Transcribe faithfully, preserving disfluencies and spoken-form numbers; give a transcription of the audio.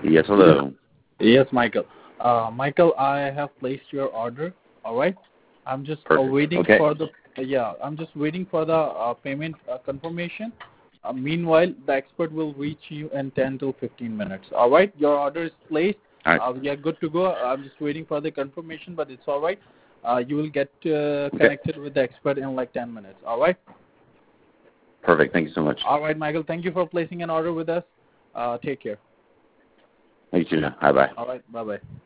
Yes, hello. Yes, Michael. Uh, Michael, I have placed your order. All right. I'm just uh, Perfect. waiting Okay. for the uh, yeah. I'm just waiting for the uh, payment uh, confirmation. Uh, meanwhile, the expert will reach you in ten to fifteen minutes. All right. Your order is placed. All right. Uh, we are good to go. I'm just waiting for the confirmation, but it's all right. Uh, you will get uh, Okay. connected with the expert in like ten minutes. All right. Perfect. Thank you so much. All right, Michael. Thank you for placing an order with us. Uh, take care. Thank you. Bye bye. All right. Bye bye.